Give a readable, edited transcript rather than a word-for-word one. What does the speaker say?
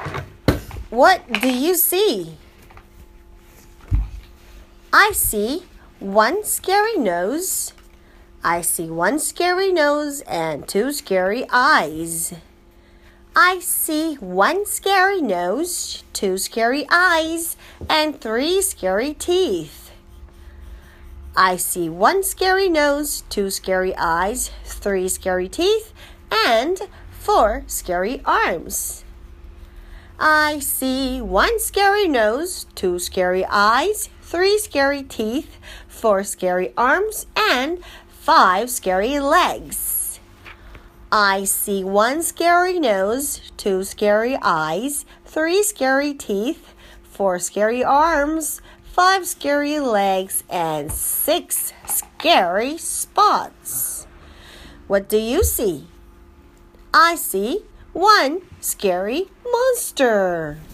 What do you see? I see one scary nose. I see one scary nose and two scary eyes. I see one scary nose, two scary eyes, and three scary teeth. I see one scary nose, two scary eyes, three scary teeth, and four scary arms. I see one scary nose, two scary eyes, three scary teeth, four scary arms, and five scary legs. I see one scary nose, two scary eyes, three scary teeth, four scary arms, five scary legs, and six scary spots. What do you see? I see one scary monster.